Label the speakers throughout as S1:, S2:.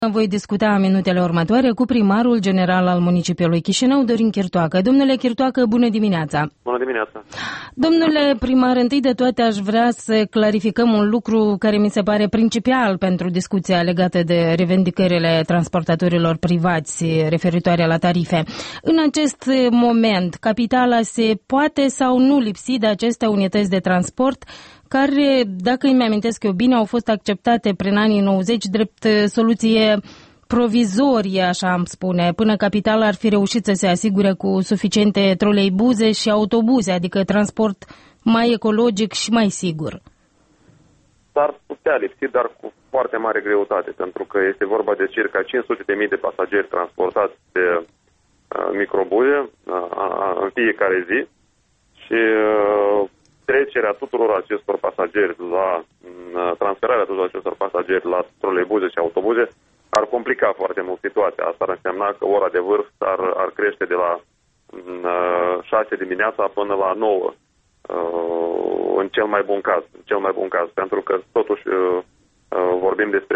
S1: Voi discuta în minutele următoare cu primarul general al municipiului Chișinău, Dorin Chirtoacă. Domnule Chirtoacă, bună dimineața!
S2: Bună dimineața!
S1: Domnule primar, întâi de toate aș vrea să clarificăm un lucru care mi se pare principial pentru discuția legată de revendicările transportatorilor privați referitoare la tarife. În acest moment, capitala se poate sau nu lipsi de aceste unități de transport care, dacă îmi amintesc eu bine, au fost acceptate prin anii 90 drept soluție provizorie, așa am spune, până capitala ar fi reușit să se asigure cu suficiente troleibuze și autobuze, adică transport mai ecologic și mai sigur.
S2: S-ar putea lipsi, dar cu foarte mare greutate, pentru că este vorba de circa 500.000 de pasageri transportați de microbuze în fiecare zi și trecerea tuturor acestor pasageri transferarea tuturor acestor pasageri la troleibuze și autobuze ar complica foarte mult situația. Asta ar însemna că ora de vârf ar crește de la 6 dimineața până la 9 în cel mai bun caz, pentru că totuși vorbim despre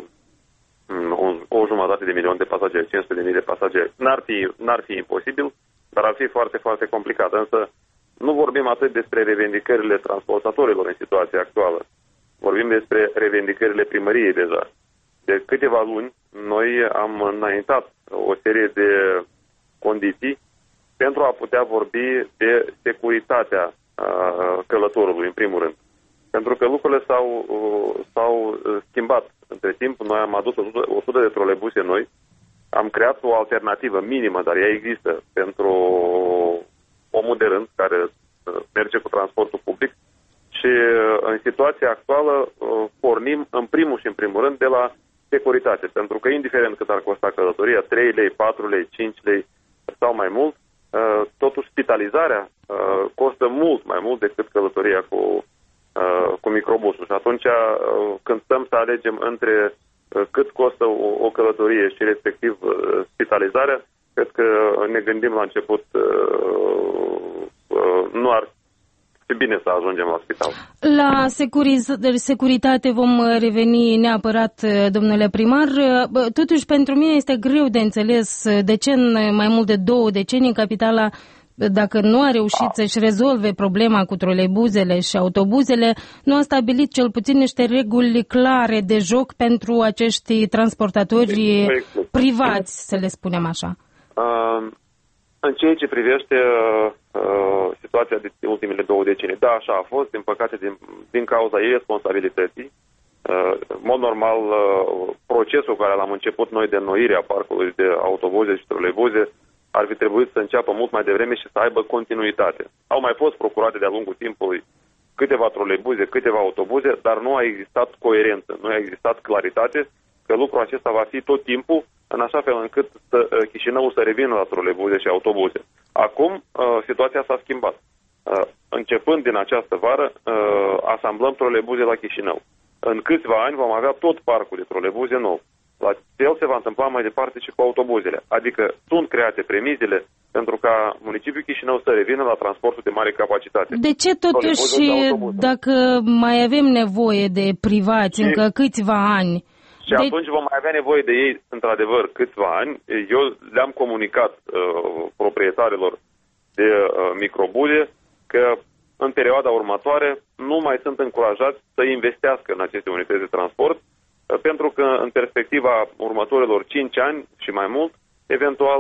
S2: o jumătate de milion de pasageri, 500.000 de pasageri. N-ar fi imposibil, dar ar fi foarte, foarte complicat. Însă nu vorbim atât despre revendicările transportatorilor în situația actuală. Vorbim despre revendicările primăriei deja. De câteva luni, noi am înaintat o serie de condiții pentru a putea vorbi de securitatea călătorului, în primul rând. Pentru că lucrurile s-au schimbat între timp. Noi am adus 100 de trolebuse noi, am creat o alternativă minimă, dar ea există, pentru omul de rând care merge cu transportul public și în situația actuală pornim în primul rând de la securitate, pentru că indiferent cât ar costa călătoria, 3 lei, 4 lei, 5 lei sau mai mult, totuși spitalizarea costă mult mai mult decât călătoria cu microbusul. Și atunci când stăm să alegem între cât costă o călătorie și respectiv spitalizarea, cred că ne gândim la început nu ar fi bine să ajungem la spital.
S1: La securitate vom reveni neapărat, domnule primar. Totuși, pentru mine este greu de înțeles de ce în mai mult de 2 decenii capitala, dacă nu a reușit să-și rezolve problema cu troleibuzele și autobuzele, nu a stabilit cel puțin niște reguli clare de joc pentru acești transportatori privați, să le spunem așa.
S2: În ceea ce privește situația de ultimele 2 decenii, da, așa a fost, din păcate, din cauza irresponsabilității. În mod normal, procesul care l-am început noi de înnoire a parcului de autobuze și troleibuze ar fi trebuit să înceapă mult mai devreme și să aibă continuitate. Au mai fost procurate de-a lungul timpului câteva troleibuze, câteva autobuze, dar nu a existat coerență, nu a existat claritate că lucrul acesta va fi tot timpul, în așa fel încât Chișinăul să revină la troleibuze și autobuze. Acum, situația s-a schimbat. Începând din această vară, asamblăm troleibuze la Chișinău. În câțiva ani vom avea tot parcul de troleibuze nou. La fel se va întâmpla mai departe și cu autobuzele. Adică sunt create premizele pentru ca municipiul Chișinău să revină la transportul de mare capacitate.
S1: De ce totuși, dacă mai avem nevoie de privați încă câțiva ani?
S2: Și atunci vom mai avea nevoie de ei, într-adevăr, câțiva ani. Eu le-am comunicat proprietarilor de microbuze că în perioada următoare nu mai sunt încurajați să investească în aceste unități de transport, pentru că în perspectiva următorilor 5 ani și mai mult, eventual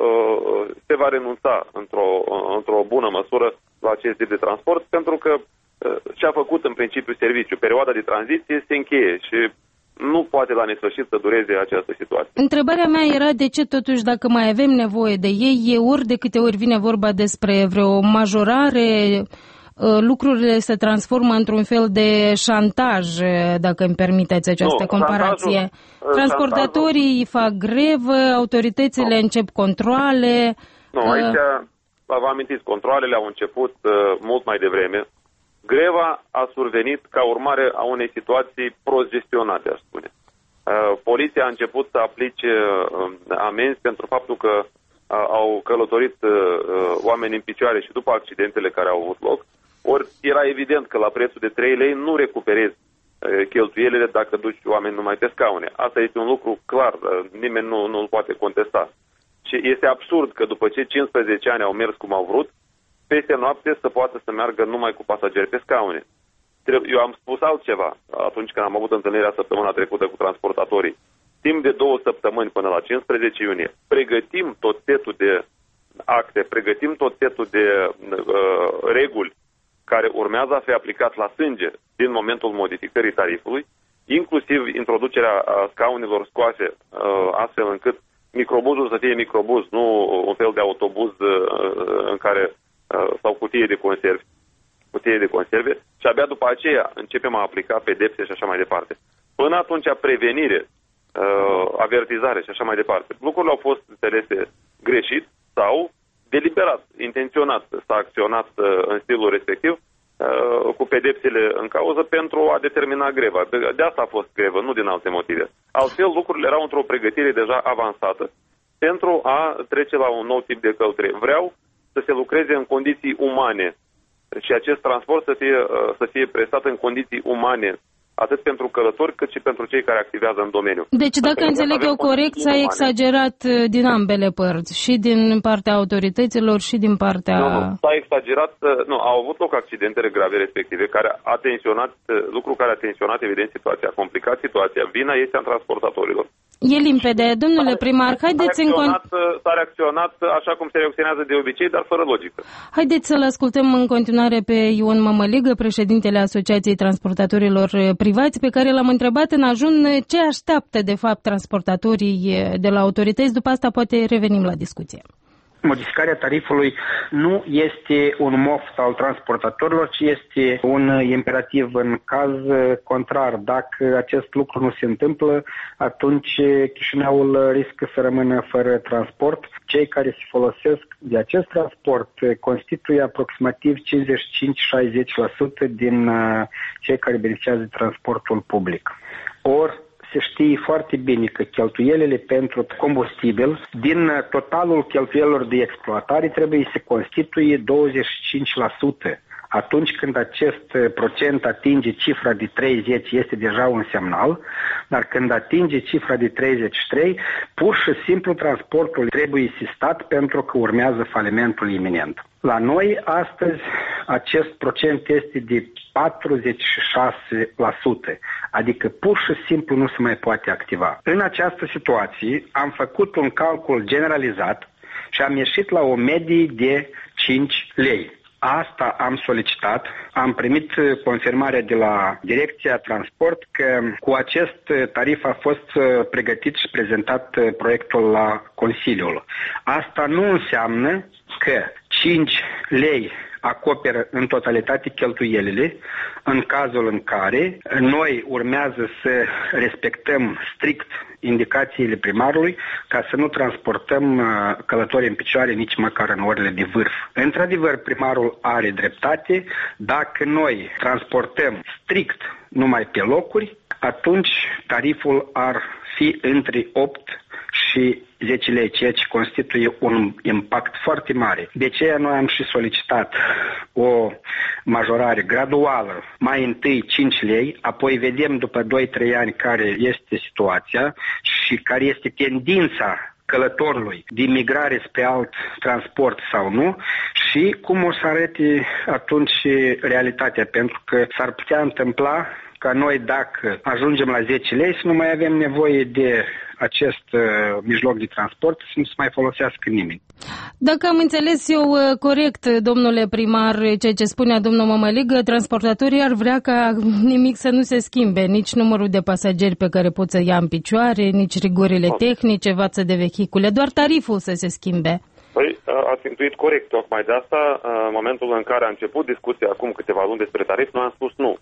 S2: se va renunța într-o bună măsură la acest tip de transport, pentru că și-a făcut în principiu serviciu. Perioada de tranziție se încheie și nu poate la nesfârșit să dureze această situație.
S1: Întrebarea mea era de ce totuși, dacă mai avem nevoie de ei, ori de câte ori vine vorba despre vreo majorare, lucrurile se transformă într-un fel de șantaj, dacă îmi permiteți această comparație. Transportatorii fac grevă, autoritățile încep controale.
S2: Nu, aici vă amintiți, controalele au început mult mai devreme. Greva a survenit ca urmare a unei situații prost gestionate, aș spune. Poliția a început să aplice amenzi pentru faptul că au călătorit oameni în picioare și după accidentele care au avut loc. Ori era evident că la prețul de 3 lei nu recuperezi cheltuielile dacă duci oameni numai pe scaune. Asta este un lucru clar, nimeni nu îl poate contesta. Și este absurd că după ce 15 ani au mers cum au vrut, peste noapte să poată să meargă numai cu pasageri pe scaune. Eu am spus altceva atunci când am avut întâlnirea săptămâna trecută cu transportatorii. Timp de 2 săptămâni până la 15 iunie, pregătim tot setul de acte, pregătim tot setul de reguli care urmează a fi aplicat la sânge din momentul modificării tarifului, inclusiv introducerea scaunelor scoase, astfel încât microbuzul să fie microbuz, nu un fel de autobuz în care sau cutie de conserve, și abia după aceea începem a aplica pedepse și așa mai departe. Până atunci, prevenire, avertizare și așa mai departe. Lucrurile au fost înțelese greșit sau deliberat, intenționat s-a acționat în stilul respectiv cu pedepsele în cauză pentru a determina greva. De asta a fost grevă, nu din alte motive. Altfel, lucrurile erau într-o pregătire deja avansată pentru a trece la un nou tip de călătorie. Vreau să se lucreze în condiții umane și acest transport să fie prestat în condiții umane, atât pentru călători, cât și pentru cei care activează în domeniu.
S1: Deci, dacă înțeleg eu corect, s-a exagerat din ambele părți, și din partea autorităților și din partea...
S2: Nu, s-a exagerat, au avut loc accidentele grave respective, lucru care a tensionat, evident, situația, a complicat situația. Vina este a transportatorilor.
S1: E limpede. Domnule primar, haideți
S2: s-a reacționat așa cum se reacționează de obicei, dar fără logică.
S1: Haideți să-l ascultăm în continuare pe Ion Mămăligă, președintele Asociației Transportatorilor Privați, pe care l-am întrebat în ajun ce așteaptă de fapt transportatorii de la autorități. După asta poate revenim la discuție.
S3: Modificarea tarifului nu este un moft al transportatorilor, ci este un imperativ în caz contrar. Dacă acest lucru nu se întâmplă, atunci Chișinăul riscă să rămână fără transport. Cei care se folosesc de acest transport constituie aproximativ 55-60% din cei care beneficiază de transportul public. Se știe foarte bine că cheltuielile pentru combustibil din totalul cheltuielilor de exploatare trebuie să constituie 25%. Atunci când acest procent atinge cifra de 30, este deja un semnal, dar când atinge cifra de 33, pur și simplu transportul trebuie sistat pentru că urmează falimentul iminent. La noi, astăzi, acest procent este de 46%, adică pur și simplu nu se mai poate activa. În această situație am făcut un calcul generalizat și am ieșit la o medie de 5 lei. Asta am solicitat, am primit confirmarea de la Direcția Transport că cu acest tarif a fost pregătit și prezentat proiectul la Consiliul. Asta nu înseamnă că 5 lei acoperă în totalitate cheltuielile în cazul în care noi urmează să respectăm strict indicațiile primarului ca să nu transportăm călători în picioare nici măcar în orele de vârf. Într-adevăr, primarul are dreptate. Dacă noi transportăm strict numai pe locuri, atunci tariful ar fi între 8 și 10 lei, ceea ce constituie un impact foarte mare. De aceea noi am și solicitat o majorare graduală, mai întâi 5 lei, apoi vedem după 2-3 ani care este situația și care este tendința călătorului de migrare spre alt transport sau nu și cum o să arate atunci realitatea, pentru că s-ar putea întâmpla ca noi, dacă ajungem la 10 lei, să nu mai avem nevoie de acest mijloc de transport, să nu se mai folosească nimeni.
S1: Dacă am înțeles eu corect, domnule primar, ceea ce spunea domnul Mămăligă, transportatorii ar vrea ca nimic să nu se schimbe, nici numărul de pasageri pe care pot să ia în picioare, nici rigorile tehnice față de vehicule, doar tariful să se schimbe.
S2: Păi, ați intuit corect, tocmai de asta, în momentul în care a început discuția acum câteva luni despre tarif, noi am spus nu.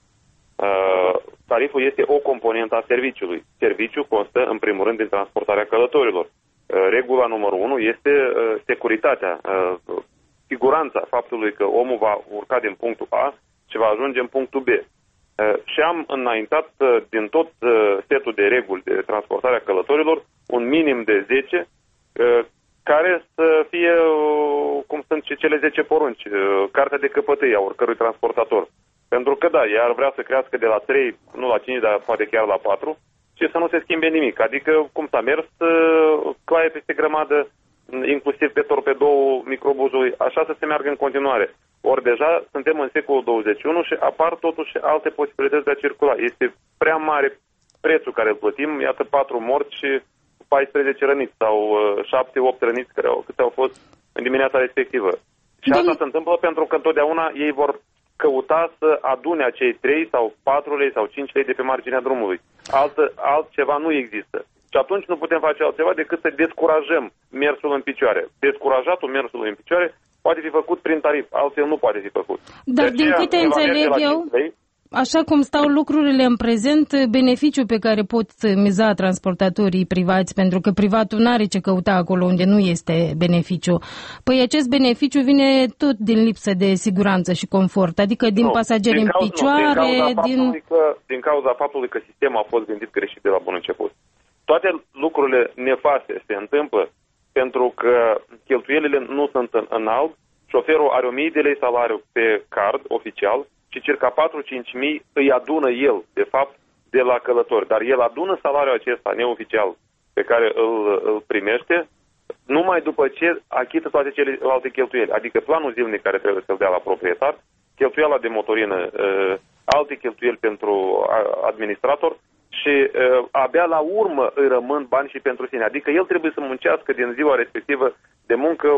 S2: Tariful este o componentă a serviciului. Serviciul constă, în primul rând, din transportarea călătorilor. Regula numărul 1 este securitatea, siguranța faptului că omul va urca din punctul A și va ajunge în punctul B. Și am înaintat din tot setul de reguli de transportare a călătorilor un minim de 10 care să fie, cum sunt cele 10 porunci, cartea de căpătâi a oricărui transportator. Pentru că da, ea ar vrea să crească de la 3, nu la 5, dar poate chiar la 4 și să nu se schimbe nimic. Adică cum s-a mers, claie peste grămadă, inclusiv pe torpedou microbuzului, așa să se meargă în continuare. Ori deja suntem în secolul 21 și apar totuși alte posibilități de a circula. Este prea mare prețul care îl plătim, iată 4 morți și 14 răniți sau 7-8 răniți câte au fost în dimineața respectivă. Și asta se întâmplă pentru că întotdeauna ei vor căuta să adune acei 3 sau 4 lei sau 5 lei de pe marginea drumului. Altceva nu există. Și atunci nu putem face altceva decât să descurajăm mersul în picioare. Descurajatul mersului în picioare poate fi făcut prin tarif, altfel nu poate fi făcut.
S1: Dar din câte înțeleg eu, așa cum stau lucrurile în prezent, beneficiul pe care pot miza transportatorii privați, pentru că privatul nu are ce căuta acolo unde nu este beneficiu, păi acest beneficiu vine tot din lipsă de siguranță și confort, adică din pasageri în picioare,
S2: din cauza faptului că sistemul a fost gândit greșit de la bun început. Toate lucrurile nefaste se întâmplă pentru că cheltuielile nu sunt în alb, șoferul are 1000 de lei salariu pe card oficial și circa 4-5 îi adună el, de fapt, de la călători. Dar el adună salariul acesta neoficial pe care îl primește numai după ce achită toate celelalte cheltuieli. Adică planul zilnic care trebuie să-l dea la proprietar, cheltuiala de motorină, alte cheltuieli pentru administrator și abia la urmă îi rămân bani și pentru sine. Adică el trebuie să muncească din ziua respectivă de muncă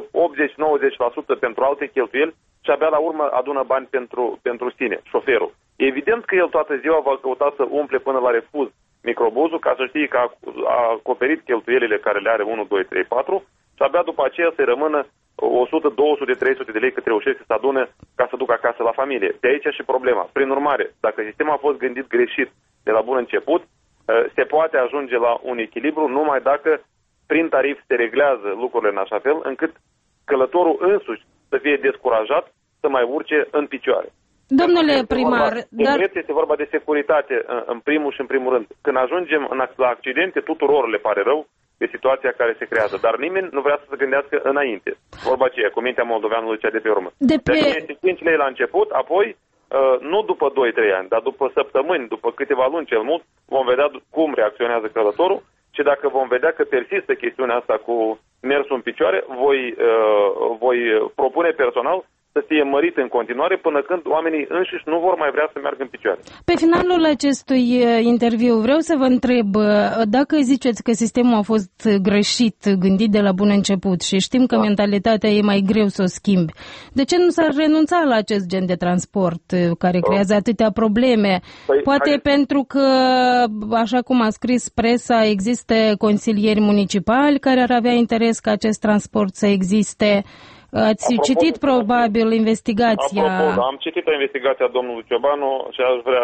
S2: 80-90% pentru alte cheltuieli și abia la urmă adună bani pentru sine, șoferul. Evident că el toată ziua va căuta să umple până la refuz microbuzul ca să știe că a acoperit cheltuielile care le are 1, 2, 3, 4 și abia după aceea să rămână 100, 200, 300 de lei cât reușește să adune ca să ducă acasă la familie. De aici și problema. Prin urmare, dacă sistemul a fost gândit greșit de la bun început, se poate ajunge la un echilibru numai dacă prin tarif se reglează lucrurile în așa fel încât călătorul însuși să fie descurajat să mai urce în picioare.
S1: Domnule primar,
S2: este vorba de securitate în primul și în primul rând. Când ajungem la accidente, tuturor le pare rău de situația care se creează, dar nimeni nu vrea să se gândească înainte. Vorba aceea, cu mintea moldoveanului cea de pe urmă. Deci este 5 lei la început, apoi nu după 2-3 ani, dar după săptămâni, după câteva luni cel mult, vom vedea cum reacționează călătorul și dacă vom vedea că persistă chestiunea asta cu mersul în picioare, voi propune personal să fie mărit în continuare până când oamenii înșiși nu vor mai vrea să meargă în picioare.
S1: Pe finalul acestui interviu vreau să vă întreb dacă ziceți că sistemul a fost greșit, gândit de la bun început și știm că mentalitatea e mai greu să o schimbi. De ce nu s-ar renunța la acest gen de transport care creează atâtea probleme? Poate pentru că, așa cum a scris presa, există consilieri municipali care ar avea interes ca acest transport să existe. Ați citit probabil investigația?
S2: Apropo, am citit investigația domnului Ciobanu și aș vrea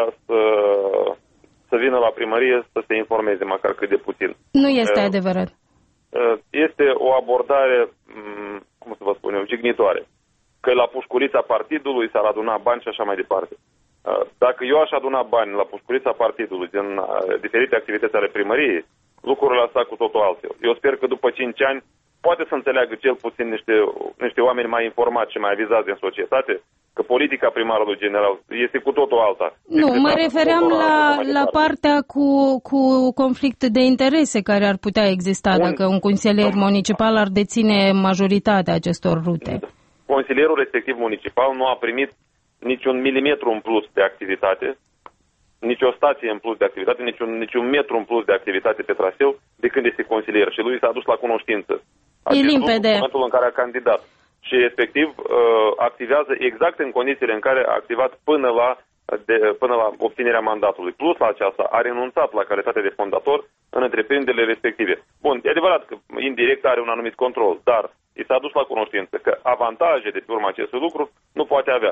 S2: să vină la primărie să se informeze, măcar cât de puțin.
S1: Nu este adevărat.
S2: Este o abordare, cum să vă spun eu, jignitoare. Că la pușculița partidului s-ar aduna bani și așa mai departe. Dacă eu aș aduna bani la pușculița partidului din diferite activități ale primăriei, lucrurile astea cu totul altfel. Eu sper că după 5 ani poate să înțeleagă cel puțin niște oameni mai informați și mai avizați în societate că politica primarului general este cu totul alta.
S1: Nu, mă refeream la partea cu conflict de interese care ar putea exista dacă un consilier municipal ar deține majoritatea acestor rute.
S2: Consilierul respectiv municipal nu a primit niciun milimetru în plus de activitate, nici o stație în plus de activitate, niciun metru în plus de activitate pe traseu de când este consilier și lui s-a dus la cunoștință.
S1: E limpede.
S2: În momentul în care a candidat și efectiv activează exact în condițiile în care a activat până la obținerea mandatului. Plus la aceasta a renunțat la calitate de fondator în întreprinderile respective. Bun, e adevărat că indirect are un anumit control, dar i s-a dus la cunoștință că avantaje de pe urma acestui lucru nu poate avea.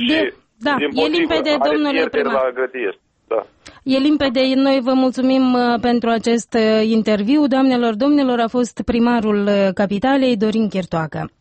S1: E limpede, domnule primar.
S2: Da.
S1: E limpede, noi vă mulțumim pentru acest interviu. Doamnelor, domnilor, a fost primarul Capitalei, Dorin Chirtoacă.